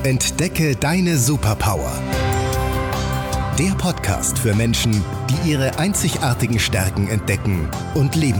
Entdecke deine Superpower. Der Podcast für Menschen, die ihre einzigartigen Stärken entdecken und leben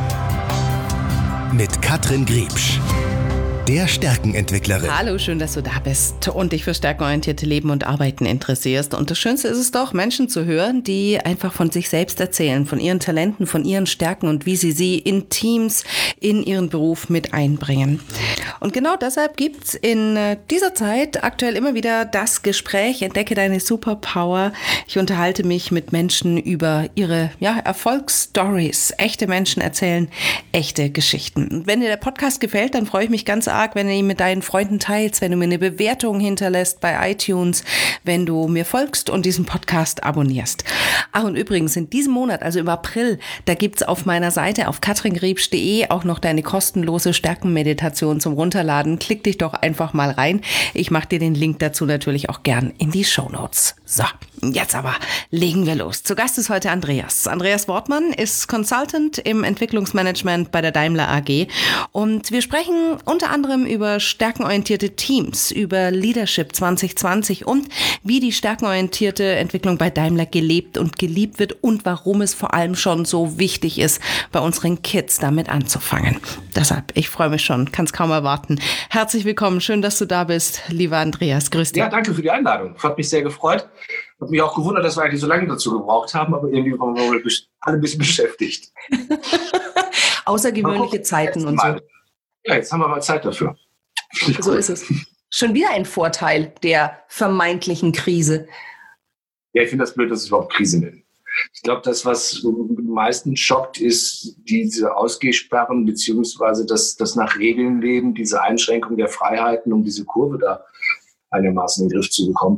wollen. Mit Katrin Griebsch, der Stärkenentwicklerin. Hallo, schön, dass du da bist und dich für stärkenorientierte Leben und Arbeiten interessierst. Und das Schönste ist es doch, Menschen zu hören, die einfach von sich selbst erzählen, von ihren Talenten, von ihren Stärken und wie sie in Teams, in ihren Beruf mit einbringen. Und genau deshalb gibt's in dieser Zeit aktuell immer wieder das Gespräch, entdecke deine Superpower. Ich unterhalte mich mit Menschen über ihre Erfolgsstories. Echte Menschen erzählen echte Geschichten. Und wenn dir der Podcast gefällt, dann freue ich mich ganz arg, wenn du ihn mit deinen Freunden teilst, wenn du mir eine Bewertung hinterlässt bei iTunes, wenn du mir folgst und diesen Podcast abonnierst. Ach, und übrigens in diesem Monat, also im April, da gibt's auf meiner Seite auf katringriebsch.de auch noch deine kostenlose Stärkenmeditation zum Runterladen. Klick dich doch einfach mal rein. Ich mache dir den Link dazu natürlich auch gern in die Shownotes. So, jetzt aber legen wir los. Zu Gast ist heute Andreas. Andreas Wortmann ist Consultant im Entwicklungsmanagement bei der Daimler AG und wir sprechen unter anderem über stärkenorientierte Teams, über Leadership 2020 und wie die stärkenorientierte Entwicklung bei Daimler gelebt und geliebt wird und warum es vor allem schon so wichtig ist, bei unseren Kids damit anzufangen. Deshalb, ich freue mich schon, kann es kaum erwarten. Herzlich willkommen, schön, dass du da bist, lieber Andreas. Grüß dich. Ja, danke für die Einladung. Hat mich sehr gefreut. Hat mich auch gewundert, dass wir eigentlich so lange dazu gebraucht haben, aber irgendwie waren wir alle ein bisschen beschäftigt. Außergewöhnliche Zeiten und so. Ja, jetzt haben wir mal Zeit dafür. So ist es. Schon wieder ein Vorteil der vermeintlichen Krise. Ja, ich finde das blöd, dass es überhaupt Krise nennen. Ich glaube, das, was am meisten schockt, ist diese Ausgehsperren beziehungsweise das nach Regeln leben, diese Einschränkung der Freiheiten, um diese Kurve da einigermaßen in den Griff zu bekommen,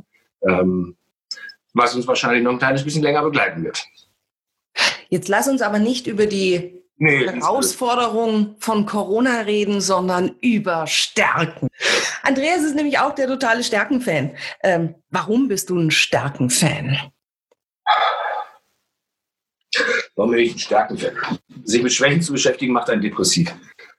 was uns wahrscheinlich noch ein kleines bisschen länger begleiten wird. Jetzt lass uns aber nicht über die Herausforderungen von Corona reden, sondern über Stärken. Andreas ist nämlich auch der totale Stärkenfan. Warum bist du ein Stärkenfan? Warum bin ich ein Stärkenfan? Sich mit Schwächen zu beschäftigen, macht einen depressiv.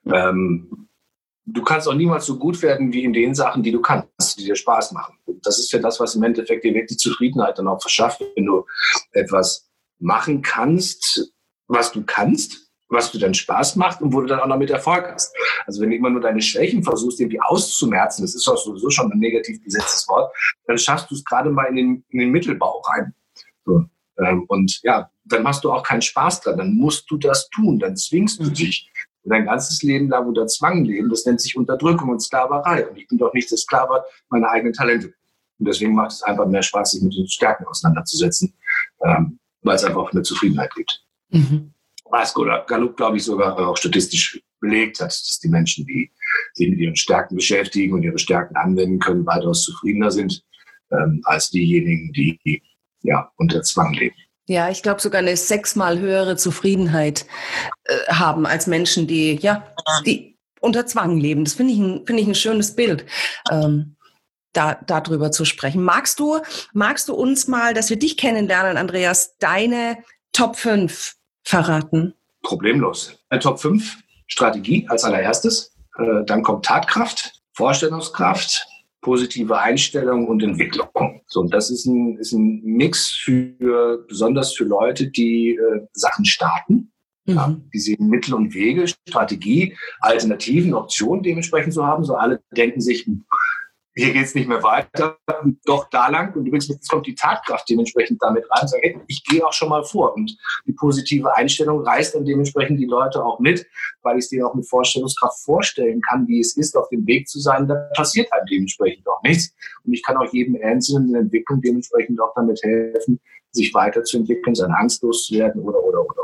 Du kannst auch niemals so gut werden wie in den Sachen, die du kannst, die dir Spaß machen. Das ist ja das, was im Endeffekt dir wirklich Zufriedenheit dann auch verschafft, wenn du etwas machen kannst, was du kannst, was dir dann Spaß macht und wo du dann auch noch mit Erfolg hast. Also wenn du immer nur deine Schwächen versuchst, irgendwie auszumerzen, das ist auch sowieso schon ein negativ besetztes Wort, dann schaffst du es gerade mal in den Mittelbau rein. So. Und ja, dann hast du auch keinen Spaß dran, dann musst du das tun, dann zwingst du dich. Und dein ganzes Leben lang unter Zwang leben, das nennt sich Unterdrückung und Sklaverei. Und ich bin doch nicht der Sklave meiner eigenen Talente. Und deswegen macht es einfach mehr Spaß, sich mit den Stärken auseinanderzusetzen, weil es einfach auch eine Zufriedenheit gibt. Was Gallup, glaube ich, sogar auch statistisch belegt hat, dass die Menschen, die sich mit ihren Stärken beschäftigen und ihre Stärken anwenden können, weitaus zufriedener sind als diejenigen, die unter Zwang leben. Ja, ich glaube sogar eine 6-mal höhere Zufriedenheit haben als Menschen, die unter Zwang leben. Das finde ich ein schönes Bild, darüber zu sprechen. Magst du uns mal, dass wir dich kennenlernen, Andreas, deine Top 5 verraten? Problemlos. Top 5, Strategie als allererstes. Dann kommt Tatkraft, Vorstellungskraft, positive Einstellung und Entwicklung. So, und das ist ein Mix besonders für Leute, die Sachen starten. Ja, die sehen Mittel und Wege, Strategie, Alternativen, Optionen dementsprechend zu haben. So alle denken sich, hier geht es nicht mehr weiter, doch da lang. Und übrigens jetzt kommt die Tatkraft dementsprechend damit rein und sagt, hey, ich gehe auch schon mal vor. Und die positive Einstellung reißt dann dementsprechend die Leute auch mit, weil ich es denen auch mit Vorstellungskraft vorstellen kann, wie es ist, auf dem Weg zu sein. Da passiert halt dementsprechend auch nichts. Und ich kann auch jedem Einzelnen in der Entwicklung dementsprechend auch damit helfen, sich weiterzuentwickeln, seine Angst loszuwerden oder.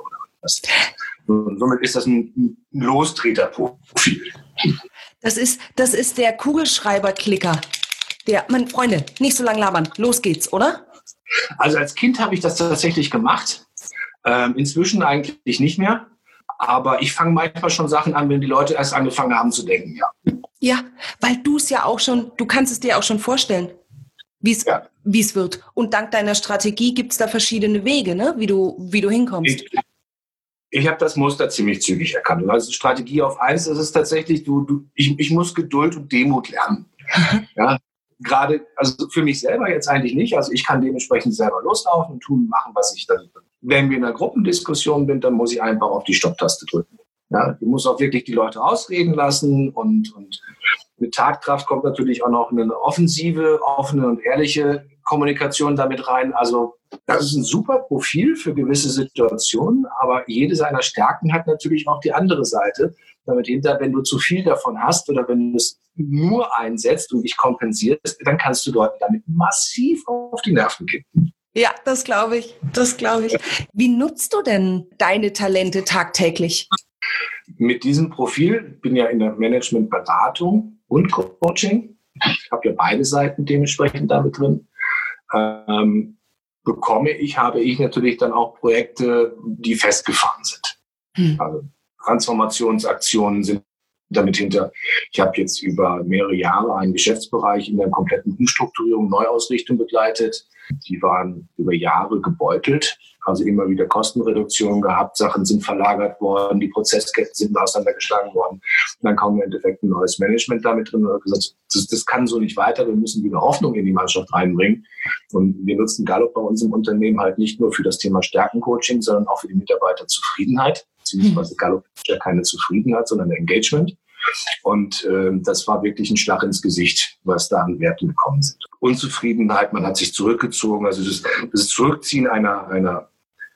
Und somit ist das ein Lostreterprofil. Das ist der Kugelschreiber-Klicker. Meine Freunde, nicht so lange labern. Los geht's, oder? Also als Kind habe ich das tatsächlich gemacht. Inzwischen eigentlich nicht mehr. Aber ich fange manchmal schon Sachen an, wenn die Leute erst angefangen haben zu denken, ja. Ja, weil du kannst es dir auch schon vorstellen, wie es wird. Und dank deiner Strategie gibt es da verschiedene Wege, ne? wie du hinkommst. Ich habe das Muster ziemlich zügig erkannt. Also Strategie auf 1, das ist tatsächlich, ich muss Geduld und Demut lernen. Ja? gerade, also für mich selber jetzt eigentlich nicht. Also ich kann dementsprechend selber loslaufen und tun, machen, was ich dann. Wenn wir in einer Gruppendiskussion sind, dann muss ich einfach auf die Stopptaste drücken. Ja, ich muss auch wirklich die Leute ausreden lassen und mit Tatkraft kommt natürlich auch noch eine offensive, offene und ehrliche Kommunikation damit rein. Also das ist ein super Profil für gewisse Situationen, aber jede seiner Stärken hat natürlich auch die andere Seite. Damit hinter, wenn du zu viel davon hast oder wenn du es nur einsetzt und dich kompensierst, dann kannst du Leuten damit massiv auf die Nerven gehen. Ja, das glaube ich. Wie nutzt du denn deine Talente tagtäglich? Mit diesem Profil, ich bin ja in der Managementberatung und Coaching. Ich habe ja beide Seiten dementsprechend damit drin. Habe ich natürlich dann auch Projekte, die festgefahren sind. Also Transformationsaktionen sind damit hinter. Ich habe jetzt über mehrere Jahre einen Geschäftsbereich in der kompletten Umstrukturierung, Neuausrichtung begleitet. Die waren über Jahre gebeutelt, also immer wieder Kostenreduktionen gehabt, Sachen sind verlagert worden, die Prozessketten sind auseinandergeschlagen worden. Und dann kam im Endeffekt ein neues Management damit drin und hat gesagt, das kann so nicht weiter, wir müssen wieder Hoffnung in die Mannschaft reinbringen. Und wir nutzen Gallup bei uns im Unternehmen halt nicht nur für das Thema Stärkencoaching, sondern auch für die Mitarbeiterzufriedenheit. Beziehungsweise Gallup ist ja keine Zufriedenheit, sondern Engagement. Und das war wirklich ein Schlag ins Gesicht, was da an Werten gekommen sind. Unzufriedenheit, man hat sich zurückgezogen. Also das Zurückziehen einer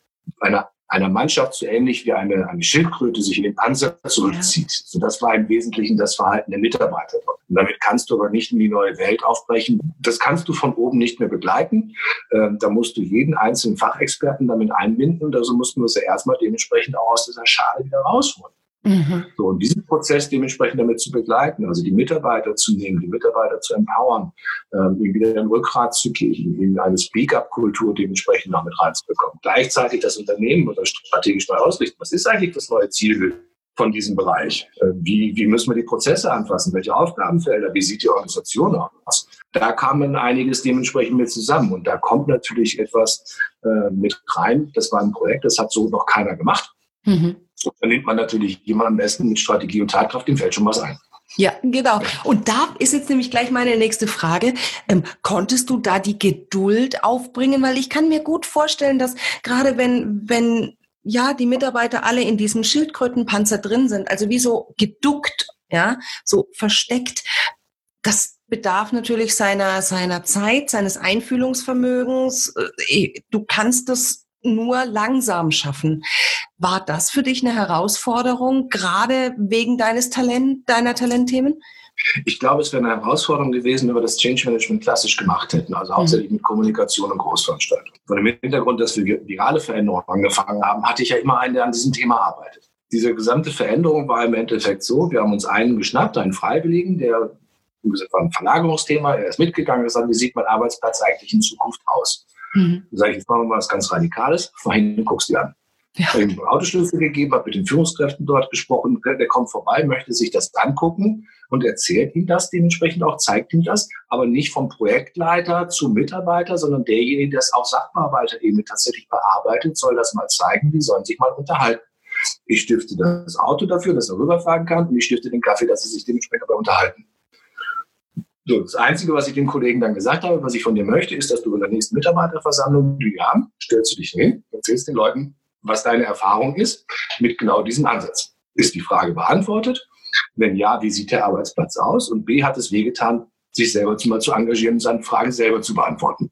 Mannschaft so ähnlich wie eine Schildkröte sich in den Panzer zurückzieht. Ja. So, das war im Wesentlichen das Verhalten der Mitarbeiter. Und damit kannst du aber nicht in die neue Welt aufbrechen. Das kannst du von oben nicht mehr begleiten. Da musst du jeden einzelnen Fachexperten damit einbinden. Also mussten wir es ja erstmal dementsprechend auch aus dieser Schale wieder rausholen. So, und diesen Prozess dementsprechend damit zu begleiten, also die Mitarbeiter zu nehmen, die Mitarbeiter zu empowern, ihnen wieder ein Rückgrat zu geben, ihnen eine Speak-up-Kultur dementsprechend noch mit reinzubekommen. Gleichzeitig das Unternehmen oder strategisch neu ausrichten. Was ist eigentlich das neue Ziel von diesem Bereich? Wie müssen wir die Prozesse anfassen? Welche Aufgabenfelder? Wie sieht die Organisation aus? Da kam dann einiges dementsprechend mit zusammen. Und da kommt natürlich etwas mit rein. Das war ein Projekt, das hat so noch keiner gemacht. So, dann nimmt man natürlich jemanden am besten mit Strategie und Tatkraft, dem fällt schon was ein. Ja, genau. Und da ist jetzt nämlich gleich meine nächste Frage. Konntest du da die Geduld aufbringen? Weil ich kann mir gut vorstellen, dass gerade wenn ja die Mitarbeiter alle in diesem Schildkrötenpanzer drin sind, also wie so geduckt, ja, so versteckt, das bedarf natürlich seiner Zeit, seines Einfühlungsvermögens. Du kannst das nur langsam schaffen. War das für dich eine Herausforderung, gerade wegen deiner Talentthemen? Ich glaube, es wäre eine Herausforderung gewesen, wenn wir das Change Management klassisch gemacht hätten, also hauptsächlich mit Kommunikation und Großveranstaltungen. Vor dem Hintergrund, dass wir virale Veränderungen angefangen haben, hatte ich ja immer einen, der an diesem Thema arbeitet. Diese gesamte Veränderung war im Endeffekt so, wir haben uns einen geschnappt, einen Freiwilligen, der, wie gesagt, war ein Verlagerungsthema, er ist mitgegangen und gesagt, wie sieht mein Arbeitsplatz eigentlich in Zukunft aus? Da sage ich, jetzt machen wir mal was ganz Radikales, vorhin guckst du dir an. Ja. Ich habe ihm einen Autoschlüssel gegeben, habe mit den Führungskräften dort gesprochen, der kommt vorbei, möchte sich das angucken und erzählt ihm das dementsprechend auch, zeigt ihm das, aber nicht vom Projektleiter zum Mitarbeiter, sondern derjenige, der es auf Sachbearbeiterebene tatsächlich bearbeitet, soll das mal zeigen, die sollen sich mal unterhalten. Ich stifte das Auto dafür, dass er rüberfahren kann und ich stifte den Kaffee, dass sie sich dementsprechend dabei unterhalten. So, das Einzige, was ich dem Kollegen dann gesagt habe, was ich von dir möchte, ist, dass du in der nächsten Mitarbeiterversammlung, die wir haben, stellst du dich hin, erzählst den Leuten, was deine Erfahrung ist, mit genau diesem Ansatz. Ist die Frage beantwortet? Wenn ja, wie sieht der Arbeitsplatz aus? Und B, hat es wehgetan, sich selber mal zu engagieren und seine Fragen selber zu beantworten.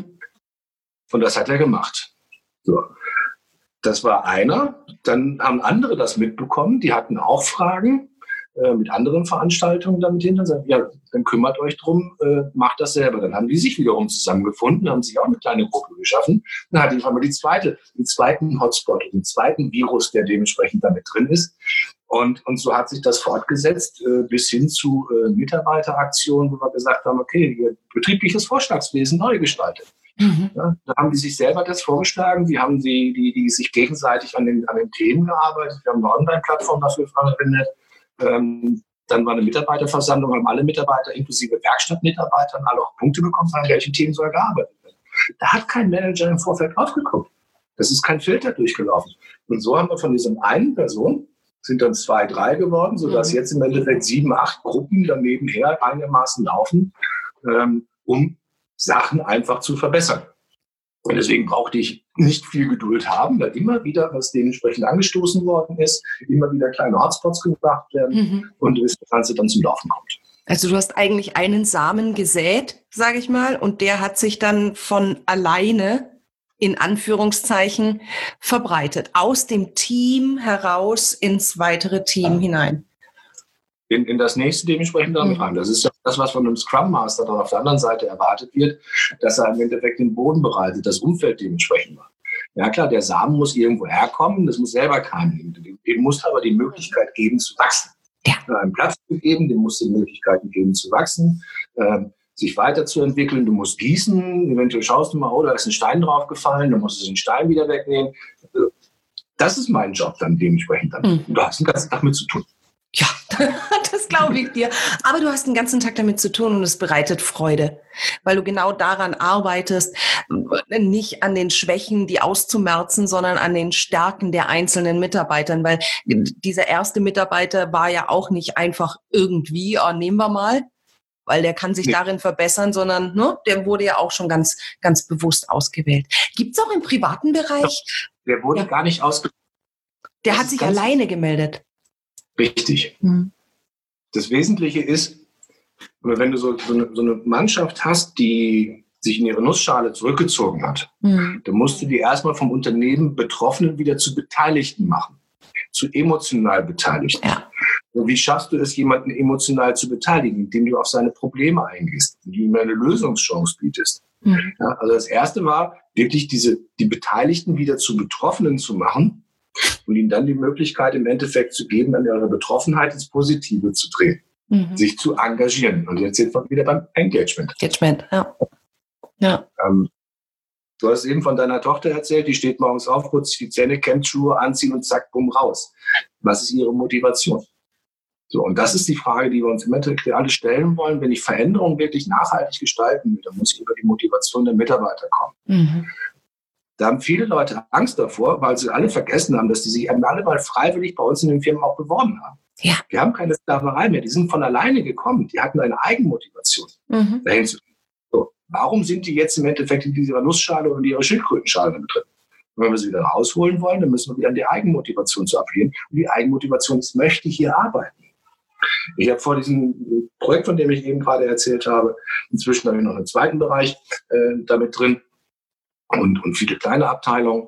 Und das hat er gemacht. So. Das war einer. Dann haben andere das mitbekommen, die hatten auch Fragen mit anderen Veranstaltungen damit hinter, sagen, ja, dann kümmert euch drum, macht das selber. Dann haben die sich wiederum zusammengefunden, haben sich auch eine kleine Gruppe geschaffen. Dann hatte ich einmal den zweiten Hotspot, den zweiten Virus, der dementsprechend damit drin ist. Und so hat sich das fortgesetzt bis hin zu Mitarbeiteraktionen, wo wir gesagt haben, okay, betriebliches Vorschlagswesen neu gestaltet. Ja, da haben die sich selber das vorgeschlagen, die haben die sich gegenseitig an den Themen gearbeitet, wir haben eine Online-Plattform dafür verwendet. Dann war eine Mitarbeiterversammlung, haben alle Mitarbeiter inklusive Werkstattmitarbeitern alle auch Punkte bekommen, an welchen Themen soll gearbeitet werden. Da hat kein Manager im Vorfeld drauf geguckt. Das ist kein Filter durchgelaufen. Und so haben wir von dieser einen Person, sind dann 2, 3 geworden, sodass jetzt im Endeffekt 7, 8 Gruppen dann nebenher einigermaßen laufen. um Sachen einfach zu verbessern. Und deswegen brauchte ich nicht viel Geduld haben, weil immer wieder, was dementsprechend angestoßen worden ist, immer wieder kleine Hotspots gemacht werden und das Ganze dann zum Laufen kommt. Also du hast eigentlich einen Samen gesät, sage ich mal, und der hat sich dann von alleine, in Anführungszeichen, verbreitet. Aus dem Team heraus ins weitere Team hinein. In das nächste dementsprechend damit rein. Das ist ja das, was von einem Scrum Master dann auf der anderen Seite erwartet wird, dass er im Endeffekt den Boden bereitet, das Umfeld dementsprechend macht. Ja klar, der Samen muss irgendwo herkommen, das muss selber keimen. Dem muss aber die Möglichkeit geben zu wachsen. Ja. Einen Platz zu geben, dem muss die Möglichkeiten geben zu wachsen, sich weiterzuentwickeln. Du musst gießen, eventuell schaust du mal, oh, da ist ein Stein draufgefallen, dann musst du den Stein wieder wegnehmen. Das ist mein Job dann dementsprechend. Und du hast den ganzen Tag mit zu tun. Ja, das glaube ich dir. Aber du hast den ganzen Tag damit zu tun und es bereitet Freude, weil du genau daran arbeitest, nicht an den Schwächen, die auszumerzen, sondern an den Stärken der einzelnen Mitarbeitern, weil dieser erste Mitarbeiter war ja auch nicht einfach irgendwie, nehmen wir mal, weil der kann sich darin verbessern, sondern der wurde ja auch schon ganz, ganz bewusst ausgewählt. Gibt es auch im privaten Bereich? Der wurde gar nicht ausgewählt. Der hat sich alleine gemeldet. Richtig. Das Wesentliche ist, wenn du so eine Mannschaft hast, die sich in ihre Nussschale zurückgezogen hat, dann musst du die erstmal vom Unternehmen Betroffenen wieder zu Beteiligten machen, zu emotional Beteiligten. Ja. Und wie schaffst du es, jemanden emotional zu beteiligen, indem du auf seine Probleme eingehst, indem du ihm eine Lösungschance bietest? Ja, also das Erste war, wirklich die Beteiligten wieder zu Betroffenen zu machen, und ihnen dann die Möglichkeit im Endeffekt zu geben, an ihrer Betroffenheit ins Positive zu drehen, sich zu engagieren. Und jetzt sind wir wieder beim Engagement. Ja. Du hast eben von deiner Tochter erzählt, die steht morgens auf, putzt die Zähne, kämmt Schuhe anziehen und zack, bumm, raus. Was ist ihre Motivation? So, und das ist die Frage, die wir uns im Endeffekt alle stellen wollen. Wenn ich Veränderungen wirklich nachhaltig gestalten will, dann muss ich über die Motivation der Mitarbeiter kommen. Da haben viele Leute Angst davor, weil sie alle vergessen haben, dass die sich alle mal freiwillig bei uns in den Firmen auch beworben haben. Ja. Wir haben keine Sklaverei mehr. Die sind von alleine gekommen. Die hatten eine Eigenmotivation. Dahin zu gehen. So, warum sind die jetzt im Endeffekt in dieser Nussschale und ihrer Schildkrötenschale mit drin? Und wenn wir sie wieder rausholen wollen, dann müssen wir wieder an die Eigenmotivation zu appellieren. Und die Eigenmotivation ist, möchte ich hier arbeiten. Ich habe vor diesem Projekt, von dem ich eben gerade erzählt habe, inzwischen habe ich noch einen zweiten Bereich damit drin. Und viele kleine Abteilungen.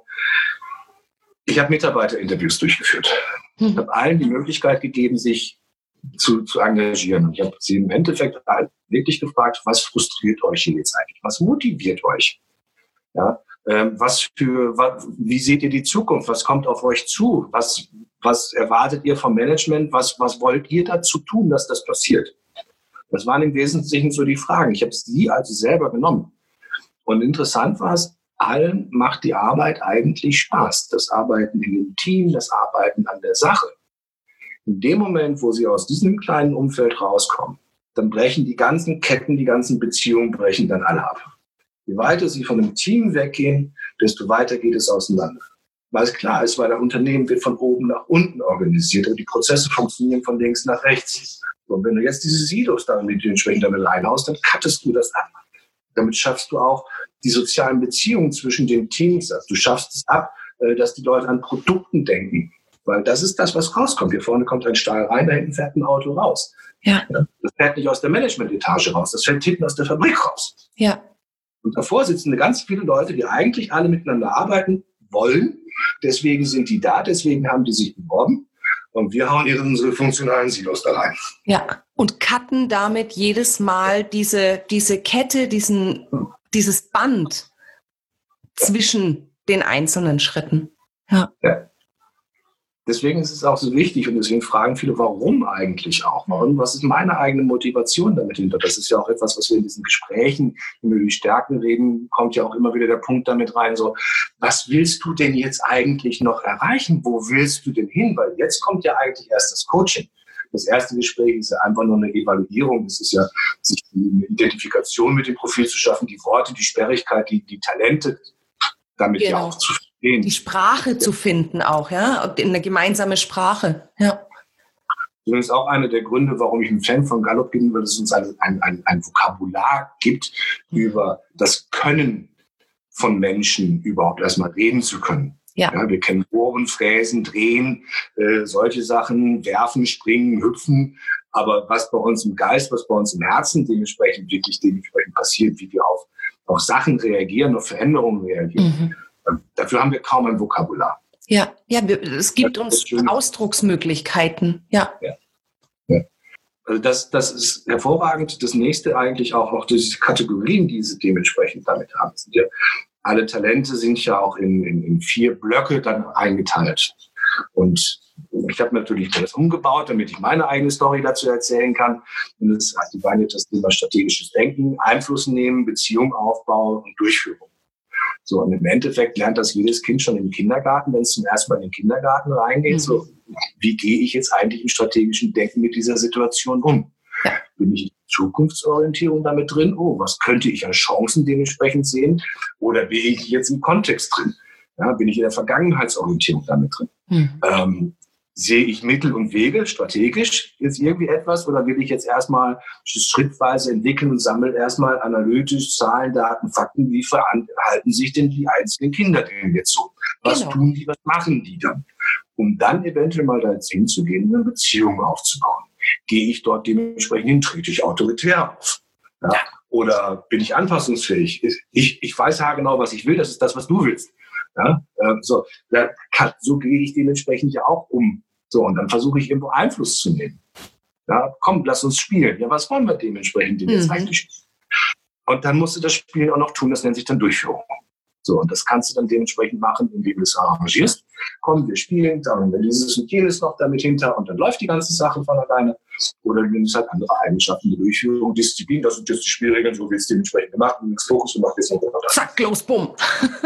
Ich habe Mitarbeiterinterviews durchgeführt. Ich habe allen die Möglichkeit gegeben, sich zu engagieren. Und ich habe sie im Endeffekt wirklich gefragt, was frustriert euch hier jetzt eigentlich? Was motiviert euch? Ja, wie seht ihr die Zukunft? Was kommt auf euch zu? Was erwartet ihr vom Management? Was wollt ihr dazu tun, dass das passiert? Das waren im Wesentlichen so die Fragen. Ich habe sie also selber genommen. Und interessant war es, allen macht die Arbeit eigentlich Spaß. Das Arbeiten in dem Team, das Arbeiten an der Sache. In dem Moment, wo sie aus diesem kleinen Umfeld rauskommen, dann brechen die ganzen Ketten, die ganzen Beziehungen brechen dann alle ab. Je weiter sie von einem Team weggehen, desto weiter geht es auseinander. Weil es klar ist, weil das Unternehmen wird von oben nach unten organisiert und die Prozesse funktionieren von links nach rechts. Und wenn du jetzt diese Silos dann mit entsprechend damit reinhaust, dann cuttest du das ab. Damit schaffst du auch die sozialen Beziehungen zwischen den Teams. Also du schaffst es ab, dass die Leute an Produkten denken. Weil das ist das, was rauskommt. Hier vorne kommt ein Stahl rein, da hinten fährt ein Auto raus. Ja. Das fährt nicht aus der Management-Etage raus, das fährt hinten aus der Fabrik raus. Ja. Und davor sitzen ganz viele Leute, die eigentlich alle miteinander arbeiten wollen. Deswegen sind die da, deswegen haben die sich beworben. Und wir hauen unsere funktionalen Silos da rein. Ja, und cutten damit jedes Mal diese Kette, dieses Band zwischen den einzelnen Schritten. Ja. Deswegen ist es auch so wichtig und deswegen fragen viele, warum eigentlich auch? Warum? Was ist meine eigene Motivation damit hinter? Das ist ja auch etwas, was wir in diesen Gesprächen, wenn wir über die Stärken reden, kommt ja auch immer wieder der Punkt damit rein, so, was willst du denn jetzt eigentlich noch erreichen? Wo willst du denn hin? Weil jetzt kommt ja eigentlich erst das Coaching. Das erste Gespräch ist ja einfach nur eine Evaluierung. Das ist ja, sich eine Identifikation mit dem Profil zu schaffen, die Worte, die Sperrigkeit, die Talente damit ja auch zu verstehen. Die Sprache zu finden auch, ja, eine gemeinsame Sprache, ja. Übrigens auch einer der Gründe, warum ich ein Fan von Gallup bin, weil es uns ein Vokabular gibt, über das Können von Menschen überhaupt erstmal reden zu können. Ja. Ja, wir kennen Bohren, Fräsen, Drehen, solche Sachen, werfen, springen, hüpfen. Aber was bei uns im Geist, was bei uns im Herzen dementsprechend passiert, wie wir auf Sachen reagieren, auf Veränderungen reagieren, dafür haben wir kaum ein Vokabular. Ja, es gibt uns Ausdrucksmöglichkeiten. Ja. Also das ist hervorragend. Das nächste eigentlich auch diese Kategorien, die sie dementsprechend damit haben. Alle Talente sind ja auch in 4 Blöcke dann eingeteilt. Und ich habe natürlich das umgebaut, damit ich meine eigene Story dazu erzählen kann. Und das war jetzt das Thema strategisches Denken, Einfluss nehmen, Beziehung aufbauen und Durchführung. So, und im Endeffekt lernt das jedes Kind schon im Kindergarten, wenn es zum ersten Mal in den Kindergarten reingeht. So, wie gehe ich jetzt eigentlich im strategischen Denken mit dieser Situation um? Ja. Bin ich in Zukunftsorientierung damit drin? Oh, was könnte ich an Chancen dementsprechend sehen? Oder bin ich jetzt im Kontext drin? Ja, bin ich in der Vergangenheitsorientierung damit drin? Sehe ich Mittel und Wege strategisch jetzt irgendwie etwas oder will ich jetzt erstmal schrittweise entwickeln und sammle erstmal analytisch Zahlen, Daten, Fakten, wie verhalten sich denn die einzelnen Kinder denn jetzt so? Was tun die, was machen die dann? Um dann eventuell mal da hinzugehen, eine Beziehung aufzubauen. Gehe ich dort dementsprechend hin, trete ich autoritär auf? Ja? Oder bin ich anpassungsfähig? Ich weiß ja genau, was ich will, das ist das, was du willst. Ja? So gehe ich dementsprechend ja auch um. So, und dann versuche ich irgendwo Einfluss zu nehmen. Ja, komm, lass uns spielen. Ja, was wollen wir dementsprechend denn jetzt eigentlich? Und dann musst du das Spiel auch noch tun, das nennt sich dann Durchführung. So, und das kannst du dann dementsprechend machen, indem du es arrangierst. Komm, wir spielen, dann dieses und jenes noch damit hinter und dann läuft die ganze Sache von alleine. Oder du nimmst halt andere Eigenschaften, die Durchführung, Disziplin, das sind jetzt die Spielregeln, so wird es dementsprechend gemacht, du nimmst Fokus und machst jetzt noch das. Zack, los, bumm.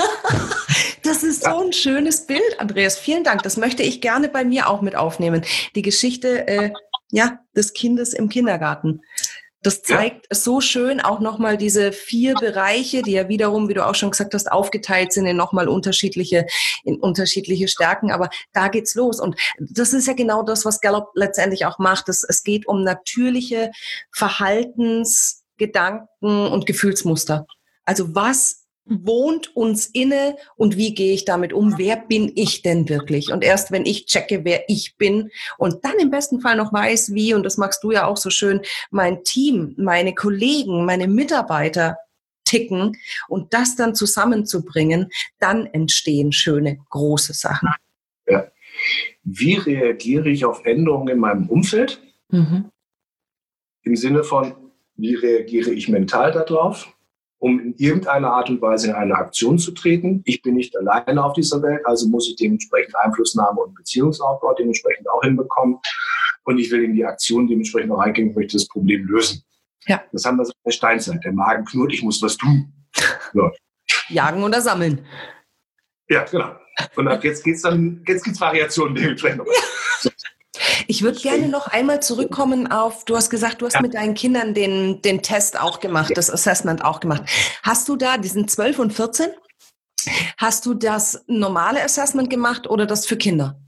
Das ist so ein schönes Bild, Andreas. Vielen Dank. Das möchte ich gerne bei mir auch mit aufnehmen. Die Geschichte des Kindes im Kindergarten. Das zeigt so schön auch nochmal diese 4 Bereiche, die ja wiederum, wie du auch schon gesagt hast, aufgeteilt sind in nochmal unterschiedliche Stärken. Aber da geht's los. Und das ist ja genau das, was Gallup letztendlich auch macht. Es geht um natürliche Verhaltens-, Gedanken- und Gefühlsmuster. Also was wohnt uns inne und wie gehe ich damit um? Wer bin ich denn wirklich? Und erst wenn ich checke, wer ich bin und dann im besten Fall noch weiß, wie, und das magst du ja auch so schön, mein Team, meine Kollegen, meine Mitarbeiter ticken und das dann zusammenzubringen, dann entstehen schöne, große Sachen. Ja. Wie reagiere ich auf Änderungen in meinem Umfeld? Im Sinne von, wie reagiere ich mental darauf? Um in irgendeiner Art und Weise in eine Aktion zu treten. Ich bin nicht alleine auf dieser Welt, also muss ich dementsprechend Einflussnahme und Beziehungsaufbau dementsprechend auch hinbekommen. Und ich will in die Aktion dementsprechend auch reingehen, möchte das Problem lösen. Ja. Das haben wir so in der Steinzeit. Der Magen knurrt, ich muss was tun. So. Jagen oder sammeln. Ja, genau. Und ab jetzt gibt's Variationen dementsprechend. So. Ich würde gerne noch einmal zurückkommen auf, du hast gesagt, du hast mit deinen Kindern den Test auch gemacht, das Assessment auch gemacht. Hast du da, die sind 12 und 14, hast du das normale Assessment gemacht oder das für Kinder?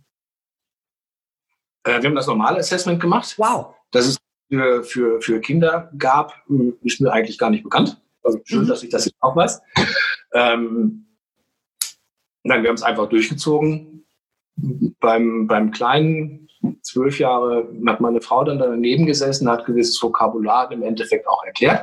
Wir haben das normale Assessment gemacht. Wow. Das es für Kinder gab, ist mir eigentlich gar nicht bekannt. Also schön, dass ich das jetzt auch weiß. Nein, wir haben es einfach durchgezogen. Beim Kleinen, 12 Jahre, hat meine Frau dann daneben gesessen, hat gewisses Vokabular im Endeffekt auch erklärt.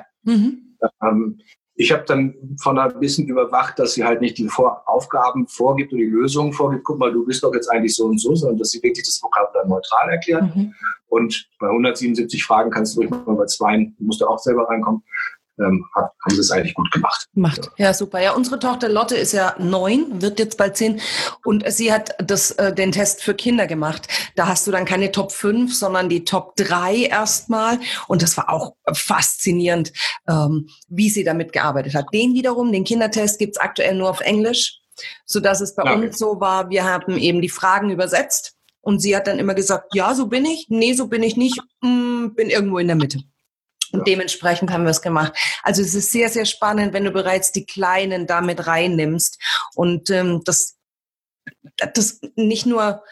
Ich habe dann von ein bisschen überwacht, dass sie halt nicht die Aufgaben vorgibt oder die Lösungen vorgibt. Guck mal, du bist doch jetzt eigentlich so und so, sondern dass sie wirklich das Vokabular neutral erklärt. Und bei 177 Fragen kannst du ruhig mal bei 2, musst du auch selber reinkommen. Haben sie es eigentlich gut gemacht. Ja, super. Ja, unsere Tochter Lotte ist ja 9, wird jetzt bald 10 und sie hat den Test für Kinder gemacht. Da hast du dann keine Top 5, sondern die Top 3 erstmal und das war auch faszinierend, wie sie damit gearbeitet hat. Den Kindertest gibt's aktuell nur auf Englisch, sodass es bei uns so war, wir haben eben die Fragen übersetzt und sie hat dann immer gesagt, ja, so bin ich, nee, so bin ich nicht, bin irgendwo in der Mitte. Und dementsprechend haben wir es gemacht. Also es ist sehr, sehr spannend, wenn du bereits die Kleinen damit reinnimmst und das nicht nur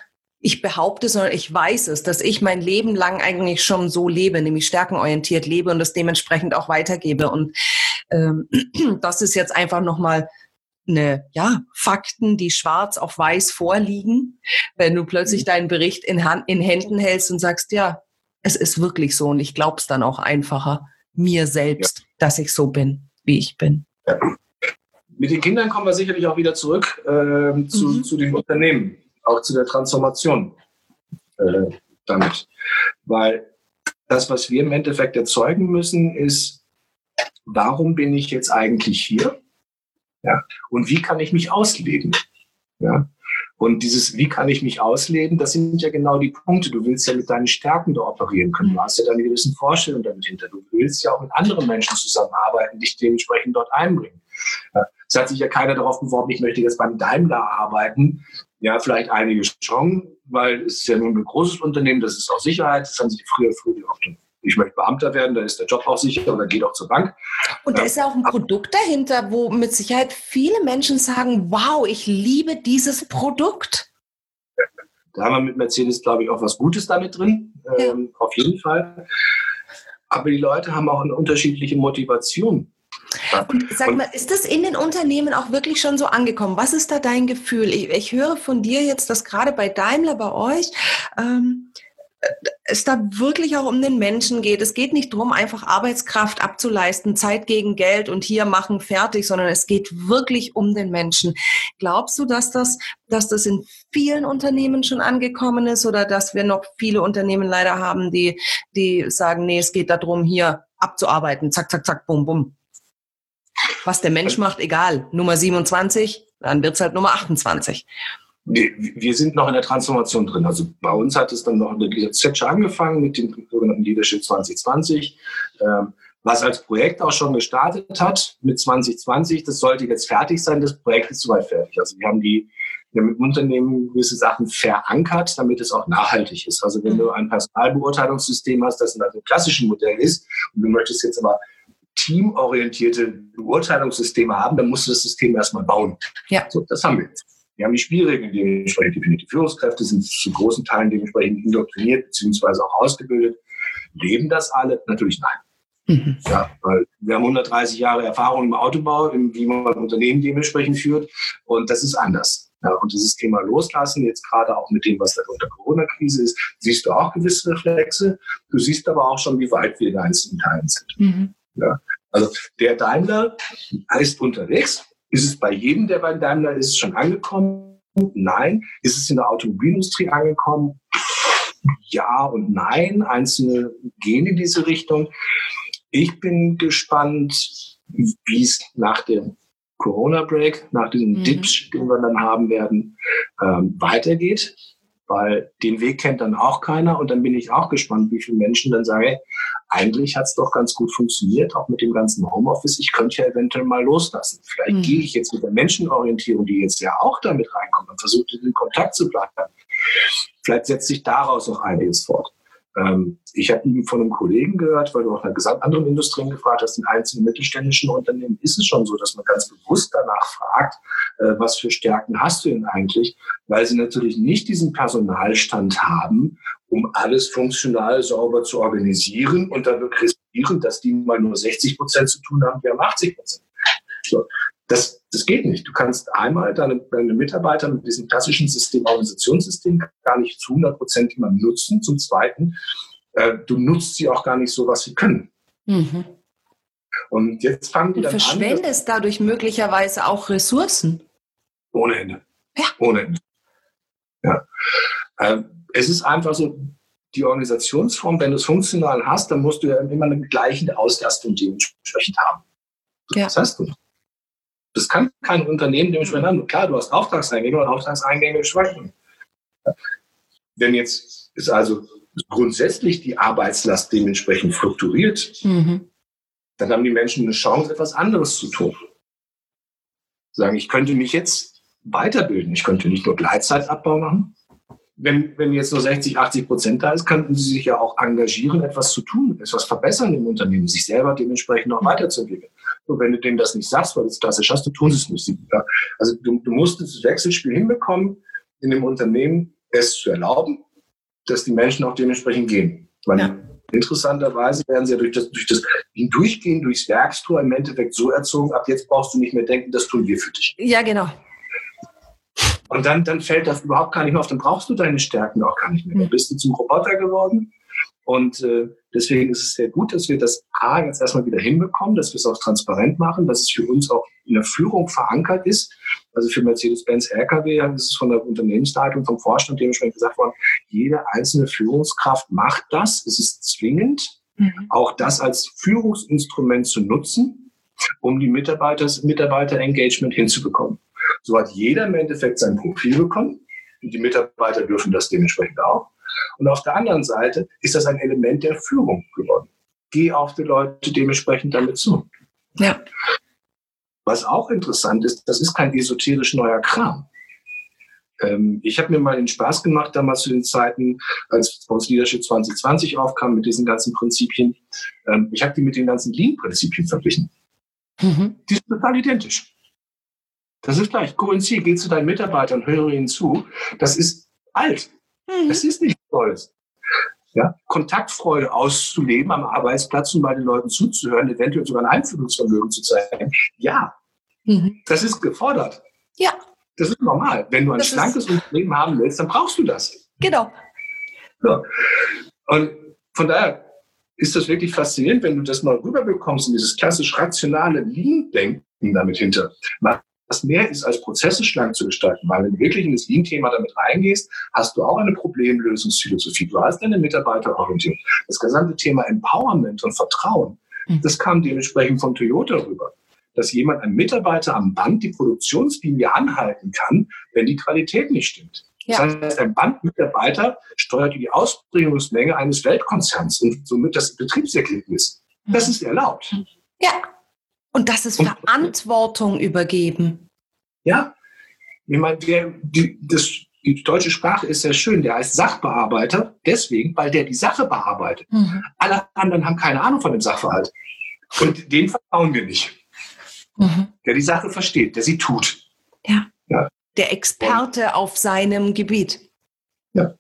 ich behaupte, sondern ich weiß es, dass ich mein Leben lang eigentlich schon so lebe, nämlich stärkenorientiert lebe und das dementsprechend auch weitergebe. Und das ist jetzt einfach nochmal Fakten, die schwarz auf weiß vorliegen, wenn du plötzlich deinen Bericht in Händen hältst und sagst, ja, es ist wirklich so und ich glaube es dann auch einfacher mir selbst, dass ich so bin, wie ich bin. Ja. Mit den Kindern kommen wir sicherlich auch wieder zurück zu den Unternehmen, auch zu der Transformation damit. Weil das, was wir im Endeffekt erzeugen müssen, ist, warum bin ich jetzt eigentlich hier? Ja. Und wie kann ich mich ausleben? Ja. Und dieses, wie kann ich mich ausleben, das sind ja genau die Punkte. Du willst ja mit deinen Stärken da operieren können. Du hast ja deine gewissen Vorstellungen damit hinter. Du willst ja auch mit anderen Menschen zusammenarbeiten, dich dementsprechend dort einbringen. Ja. Es hat sich ja keiner darauf beworben, ich möchte jetzt beim Daimler arbeiten. Ja, vielleicht einige schon, weil es ist ja nun ein großes Unternehmen, das ist auch Sicherheit. Das haben sich früher auch ich möchte Beamter werden, da ist der Job auch sicher oder geht auch zur Bank. Und da ist ja auch ein Produkt dahinter, wo mit Sicherheit viele Menschen sagen, wow, ich liebe dieses Produkt. Da haben wir mit Mercedes, glaube ich, auch was Gutes damit drin, auf jeden Fall. Aber die Leute haben auch eine unterschiedliche Motivation. Und sag mal, ist das in den Unternehmen auch wirklich schon so angekommen? Was ist da dein Gefühl? Ich höre von dir jetzt, dass gerade bei Daimler, bei euch, es da wirklich auch um den Menschen geht. Es geht nicht darum, einfach Arbeitskraft abzuleisten, Zeit gegen Geld und hier machen, fertig, sondern es geht wirklich um den Menschen. Glaubst du, dass das in vielen Unternehmen schon angekommen ist oder dass wir noch viele Unternehmen leider haben, die sagen, nee, es geht darum, hier abzuarbeiten, zack, zack, zack, bum, bum. Was der Mensch macht, egal. Nummer 27, dann wird es halt Nummer 28. Wir sind noch in der Transformation drin. Also bei uns hat es dann noch in der GZ angefangen mit dem sogenannten Leadership 2020, was als Projekt auch schon gestartet hat mit 2020. Das sollte jetzt fertig sein. Das Projekt ist soweit fertig. Also wir haben im Unternehmen gewisse Sachen verankert, damit es auch nachhaltig ist. Also wenn du ein Personalbeurteilungssystem hast, das nach dem klassischen Modell ist und du möchtest jetzt aber teamorientierte Beurteilungssysteme haben, dann musst du das System erstmal bauen. Ja. So, das haben wir jetzt. Wir haben die Spielregeln dementsprechend definiert. Die Führungskräfte sind zu großen Teilen dementsprechend indoktriniert bzw. auch ausgebildet. Leben das alle? Natürlich nein. Mhm. Ja, weil wir haben 130 Jahre Erfahrung im Autobau, wie man ein Unternehmen dementsprechend führt und das ist anders. Ja, und dieses Thema Loslassen, jetzt gerade auch mit dem, was da unter Corona-Krise ist, siehst du auch gewisse Reflexe. Du siehst aber auch schon, wie weit wir in einzelnen Teilen sind. Mhm. Ja, also der Daimler ist unterwegs. Ist es bei jedem, der bei Daimler ist, schon angekommen? Nein. Ist es in der Automobilindustrie angekommen? Ja und nein. Einzelne gehen in diese Richtung. Ich bin gespannt, wie es nach dem Corona-Break, nach diesem Dip, den wir dann haben werden, weitergeht. Weil den Weg kennt dann auch keiner. Und dann bin ich auch gespannt, wie viele Menschen dann sagen, hey, eigentlich hat es doch ganz gut funktioniert, auch mit dem ganzen Homeoffice. Ich könnte ja eventuell mal loslassen. Vielleicht gehe ich jetzt mit der Menschenorientierung, die jetzt ja auch damit reinkommt, und versuche in Kontakt zu bleiben. Vielleicht setzt sich daraus auch einiges fort. Ich habe eben von einem Kollegen gehört, weil du auch nach anderen Industrien gefragt hast, in einzelnen mittelständischen Unternehmen ist es schon so, dass man ganz bewusst danach fragt, was für Stärken hast du denn eigentlich, weil sie natürlich nicht diesen Personalstand haben, um alles funktional sauber zu organisieren und dann riskieren, dass die mal nur 60% zu tun haben, wir haben 80%. So. Das geht nicht. Du kannst einmal deine Mitarbeiter mit diesem klassischen Organisationssystem gar nicht zu 100% immer nutzen. Zum Zweiten, du nutzt sie auch gar nicht so, was sie können. Mhm. Und jetzt fangen die dann an. Du verschwendest dadurch möglicherweise auch Ressourcen. Ohne Ende. Ja. Ohne Ende. Ja. Es ist einfach so, die Organisationsform, wenn du es funktional hast, dann musst du ja immer eine gleiche Auslastung dementsprechend haben. Ja. Das hast du. Das kann kein Unternehmen dementsprechend haben. Klar, du hast Auftragseingänge und Auftragseingänge schwanken. Wenn jetzt ist also grundsätzlich die Arbeitslast dementsprechend fluktuiert, dann haben die Menschen eine Chance, etwas anderes zu tun. Sagen, ich könnte mich jetzt weiterbilden. Ich könnte nicht nur Gleitzeit-Abbau machen. Wenn jetzt nur 60-80% da ist, könnten sie sich ja auch engagieren, etwas zu tun, etwas verbessern im Unternehmen, sich selber dementsprechend noch weiterzuentwickeln. Und wenn du denen das nicht sagst, weil du es klassisch hast, du tust es nicht. Also du musst das Wechselspiel hinbekommen in dem Unternehmen. es zu erlauben, dass die Menschen auch dementsprechend gehen. Weil interessanterweise werden sie ja durch das Durchgehen durchs Werkstor im Endeffekt so erzogen, ab jetzt brauchst du nicht mehr denken, das tun wir für dich. Ja, genau. Und dann fällt das überhaupt gar nicht mehr auf, dann brauchst du deine Stärken auch gar nicht mehr. Dann bist du zum Roboter geworden. Und deswegen ist es sehr gut, dass wir das jetzt erstmal wieder hinbekommen, dass wir es auch transparent machen, dass es für uns auch in der Führung verankert ist. Also für Mercedes-Benz LKW ist es von der Unternehmensleitung, vom Vorstand dementsprechend gesagt worden, jede einzelne Führungskraft macht das. Es ist zwingend, auch das als Führungsinstrument zu nutzen, um die Mitarbeiter-Engagement hinzubekommen. So hat jeder im Endeffekt sein Profil bekommen und die Mitarbeiter dürfen das dementsprechend auch. Und auf der anderen Seite ist das ein Element der Führung geworden. Geh auf die Leute dementsprechend damit zu. Ja. Was auch interessant ist, das ist kein esoterisch neuer Kram. Ich habe mir mal den Spaß gemacht, damals zu den Zeiten, als bei uns Leadership 2020 aufkam mit diesen ganzen Prinzipien. Ich habe die mit den ganzen Lean-Prinzipien verglichen. Die sind total identisch. Das ist gleich. Go ins Ziel, geh zu deinen Mitarbeitern, höre ihnen zu. Das ist alt. Das ist nicht Stolz. Ja? Kontaktfreude auszuleben am Arbeitsplatz und bei den Leuten zuzuhören, eventuell sogar ein Einfühlungsvermögen zu zeigen. Ja, das ist gefordert. Ja. Das ist normal. Wenn du ein schlankes Unternehmen haben willst, dann brauchst du das. Genau. Ja. Und von daher ist das wirklich faszinierend, wenn du das mal rüberbekommst in dieses klassisch rationale Lean-Denken damit hinter. Was mehr ist, als Prozesse schlank zu gestalten. Weil wenn du wirklich in das Lean-Thema damit reingehst, hast du auch eine Problemlösungsphilosophie. Du hast eine Mitarbeiterorientierung. Das gesamte Thema Empowerment und Vertrauen, das kam dementsprechend von Toyota rüber. Dass jemand, ein Mitarbeiter am Band, die Produktionslinie anhalten kann, wenn die Qualität nicht stimmt. Ja. Das heißt, ein Bandmitarbeiter steuert die Ausbringungsmenge eines Weltkonzerns und somit das Betriebsergebnis. Das ist erlaubt. Ja. Und das ist Verantwortung übergeben. Ja. Ich meine, die deutsche Sprache ist sehr schön. Der heißt Sachbearbeiter, deswegen, weil der die Sache bearbeitet. Alle anderen haben keine Ahnung von dem Sachverhalt. Und denen vertrauen wir nicht. Der die Sache versteht, der sie tut. Ja. Der Experte auf seinem Gebiet. Ja.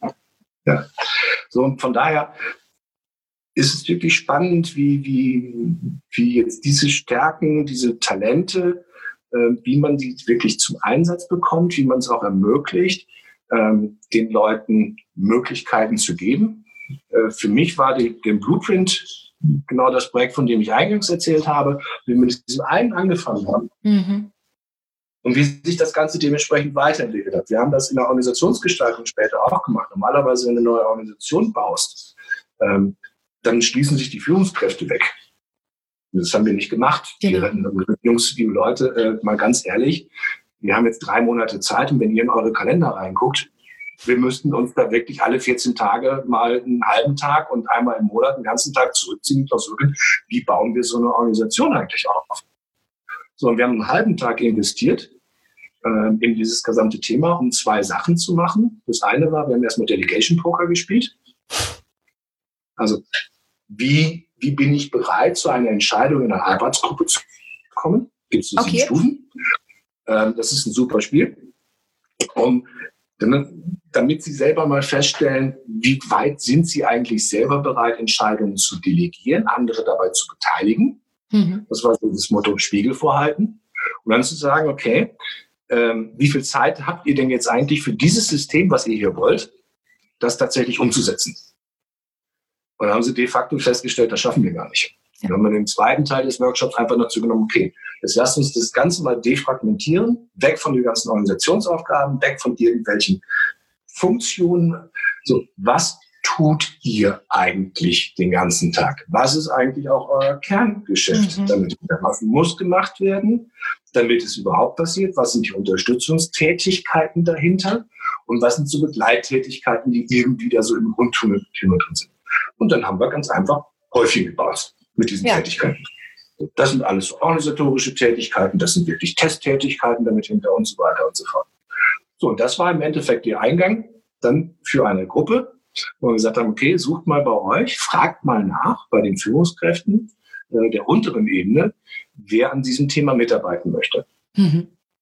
So, und von daher ist es wirklich spannend, wie jetzt diese Stärken, diese Talente, wie man die wirklich zum Einsatz bekommt, wie man es auch ermöglicht, den Leuten Möglichkeiten zu geben. Für mich war den Blueprint genau das Projekt, von dem ich eingangs erzählt habe, wie wir mit diesem einen angefangen haben. Und wie sich das Ganze dementsprechend weiterentwickelt hat. Wir haben das in der Organisationsgestaltung später auch gemacht. Normalerweise, wenn du eine neue Organisation baust, dann schließen sich die Führungskräfte weg. Das haben wir nicht gemacht. Genau. Die Leute, mal ganz ehrlich, wir haben jetzt 3 Monate Zeit und wenn ihr in eure Kalender reinguckt, wir müssten uns da wirklich alle 14 Tage mal einen halben Tag und einmal im Monat einen ganzen Tag zurückziehen und versuchen, wie bauen wir so eine Organisation eigentlich auf? So, und wir haben einen halben Tag investiert in dieses gesamte Thema, um 2 Sachen zu machen. Das eine war, wir haben erstmal Delegation Poker gespielt. Also, wie bin ich bereit, zu einer Entscheidung in einer Arbeitsgruppe zu kommen? Gibt es 7 Stufen. Das ist ein super Spiel. Damit Sie selber mal feststellen, wie weit sind Sie eigentlich selber bereit, Entscheidungen zu delegieren, andere dabei zu beteiligen. Das war so das Motto Spiegel vorhalten. Und dann zu sagen, okay, wie viel Zeit habt ihr denn jetzt eigentlich für dieses System, was ihr hier wollt, das tatsächlich umzusetzen? Und dann haben sie de facto festgestellt, das schaffen wir gar nicht. Ja. Dann haben wir den zweiten Teil des Workshops einfach dazu genommen, okay, jetzt lasst uns das Ganze mal defragmentieren, weg von den ganzen Organisationsaufgaben, weg von irgendwelchen Funktionen. So, was tut ihr eigentlich den ganzen Tag? Was ist eigentlich auch euer Kerngeschäft? Was muss gemacht werden, damit es überhaupt passiert? Was sind die Unterstützungstätigkeiten dahinter? Und was sind so Begleittätigkeiten, die irgendwie da so im Grundton drin sind? Und dann haben wir ganz einfach häufig gebaut mit diesen Tätigkeiten. Das sind alles organisatorische Tätigkeiten, das sind wirklich Testtätigkeiten damit hinter und so weiter und so fort. So, und das war im Endeffekt der Eingang dann für eine Gruppe, wo wir gesagt haben, okay, sucht mal bei euch, fragt mal nach bei den Führungskräften der unteren Ebene, wer an diesem Thema mitarbeiten möchte. So,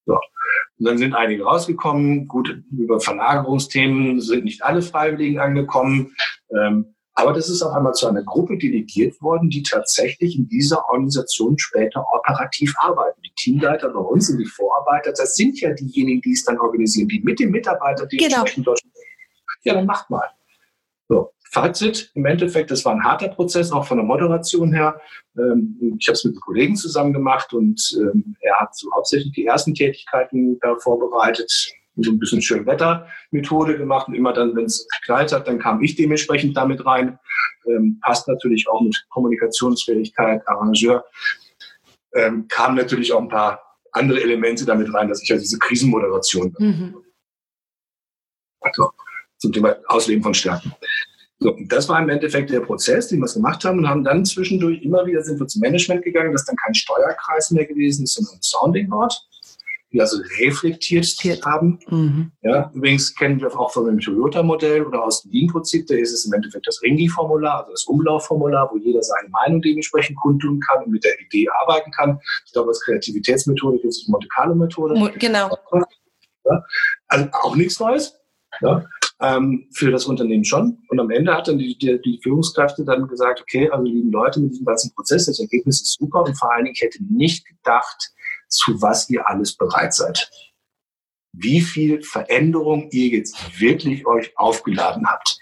So. Und dann sind einige rausgekommen. Gut, über Verlagerungsthemen sind nicht alle Freiwilligen angekommen. Aber das ist auf einmal zu einer Gruppe delegiert worden, die tatsächlich in dieser Organisation später operativ arbeiten. Die Teamleiter bei uns und die Vorarbeiter, das sind ja diejenigen, die es dann organisieren, die mit den Mitarbeitern, die entsprechend dort. Ja, dann macht mal. So. Fazit, im Endeffekt, das war ein harter Prozess, auch von der Moderation her. Ich habe es mit einem Kollegen zusammen gemacht und er hat so hauptsächlich die ersten Tätigkeiten vorbereitet, so ein bisschen Schönwetter-Methode gemacht und immer dann, wenn es geknallt hat, dann kam ich dementsprechend damit rein. Passt natürlich auch mit Kommunikationsfähigkeit, Arrangeur. Kamen natürlich auch ein paar andere Elemente damit rein, dass ich ja diese Krisenmoderation also, zum Thema Ausleben von Stärken. So, das war im Endeffekt der Prozess, den wir gemacht haben und haben dann zwischendurch immer wieder sind wir zum Management gegangen, das ist dann kein Steuerkreis mehr gewesen ist, sondern ein Sounding Board, die also reflektiert haben. Ja, übrigens kennen wir auch von dem Toyota-Modell oder aus dem Lean-Prinzip, da ist es im Endeffekt das Ringi-Formular, also das Umlaufformular, wo jeder seine Meinung dementsprechend kundtun kann und mit der Idee arbeiten kann. Ich glaube, als Kreativitätsmethode gibt es die Monte Carlo-Methode. Genau. Ja, also auch nichts Neues. Ja. Für das Unternehmen schon. Und am Ende hat dann die Führungskräfte dann gesagt, okay, also lieben Leute, mit diesem ganzen Prozess, das Ergebnis ist super und vor allen Dingen, ich hätte nicht gedacht, zu was ihr alles bereit seid. Wie viel Veränderung ihr jetzt wirklich euch aufgeladen habt.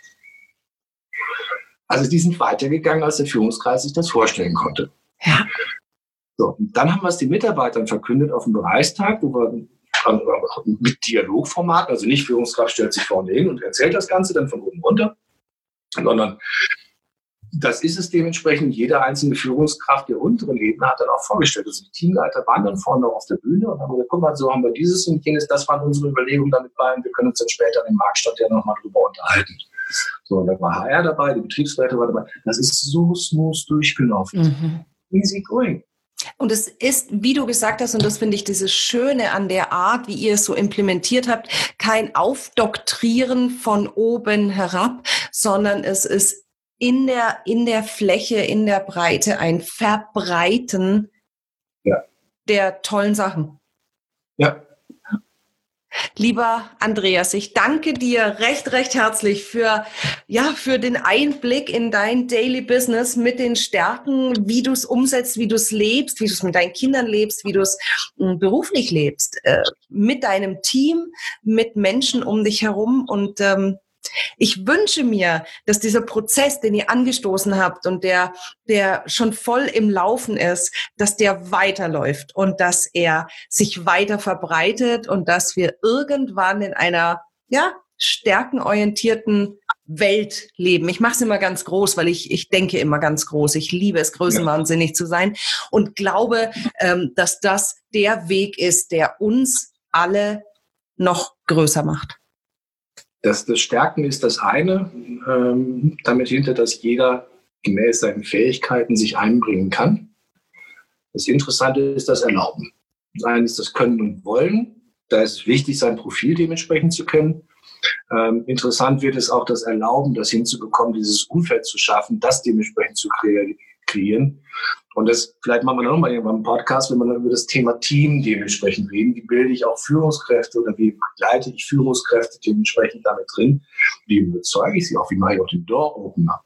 Also die sind weitergegangen, als der Führungskreis sich das vorstellen konnte. Ja. So, und dann haben wir es den Mitarbeitern verkündet auf dem Bereichstag, wo wir mit Dialogformat, also nicht Führungskraft stellt sich vorne hin und erzählt das Ganze dann von oben runter, sondern das ist es dementsprechend, jede einzelne Führungskraft der unteren Ebene hat dann auch vorgestellt. Also die Teamleiter waren dann vorne auf der Bühne und haben gesagt, guck mal, so haben wir dieses und jenes, das waren unsere Überlegungen damit bei und wir können uns dann später im Marktstand ja nochmal drüber unterhalten. So, und dann war HR dabei, die Betriebsleiter war dabei. Das ist so smooth durchgelaufen. Easy going. Und es ist, wie du gesagt hast, und das finde ich dieses Schöne an der Art, wie ihr es so implementiert habt, kein Aufdoktrieren von oben herab, sondern es ist in der Fläche, in der Breite ein Verbreiten der tollen Sachen. Ja. Lieber Andreas, ich danke dir recht herzlich für den Einblick in dein Daily Business mit den Stärken, wie du es umsetzt, wie du es lebst, wie du es mit deinen Kindern lebst, wie du es beruflich lebst, mit deinem Team, mit Menschen um dich herum. Und ich wünsche mir, dass dieser Prozess, den ihr angestoßen habt und der schon voll im Laufen ist, dass der weiterläuft und dass er sich weiter verbreitet und dass wir irgendwann in einer stärkenorientierten Welt leben. Ich mache es immer ganz groß, weil ich denke immer ganz groß. Ich liebe es, größenwahnsinnig zu sein und glaube, dass das der Weg ist, der uns alle noch größer macht. Das Stärken ist das eine, damit hinter, dass jeder gemäß seinen Fähigkeiten sich einbringen kann. Das Interessante ist das Erlauben. Das eine ist das Können und Wollen. Da ist es wichtig, sein Profil dementsprechend zu kennen. Interessant wird es auch das Erlauben, das hinzubekommen, dieses Umfeld zu schaffen, das dementsprechend zu kreieren. Und das, vielleicht machen wir noch mal irgendwann einen Podcast, wenn wir dann über das Thema Team dementsprechend reden. Wie bilde ich auch Führungskräfte oder wie begleite ich Führungskräfte dementsprechend damit drin? Wie überzeuge ich sie auch? Wie mache ich auch den Door-Opener?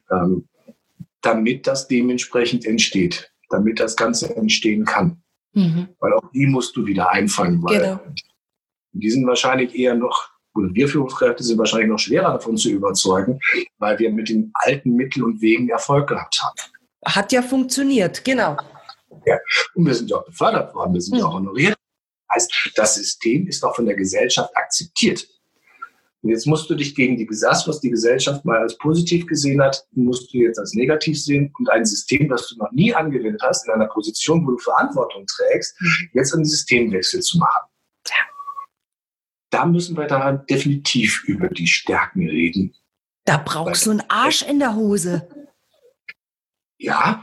Damit das dementsprechend entsteht, damit das Ganze entstehen kann. Weil auch die musst du wieder einfangen, weil die sind wahrscheinlich eher noch, oder wir Führungskräfte sind wahrscheinlich noch schwerer davon zu überzeugen, weil wir mit den alten Mitteln und Wegen Erfolg gehabt haben. Hat ja funktioniert, genau. Ja. Und wir sind ja auch befördert worden, wir sind ja auch honoriert. Das heißt, das System ist auch von der Gesellschaft akzeptiert. Und jetzt musst du dich gegen das, was die Gesellschaft mal als positiv gesehen hat, musst du jetzt als negativ sehen und ein System, das du noch nie angewendet hast, in einer Position, wo du Verantwortung trägst, jetzt einen Systemwechsel zu machen. Da müssen wir dann definitiv über die Stärken reden. Da brauchst du einen Arsch in der Hose. Ja.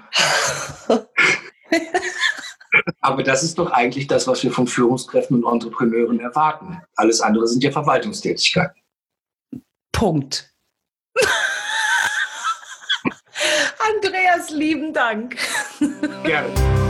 Aber das ist doch eigentlich das, was wir von Führungskräften und Entrepreneuren erwarten. Alles andere sind ja Verwaltungstätigkeiten. Punkt. Andreas, lieben Dank. Gerne.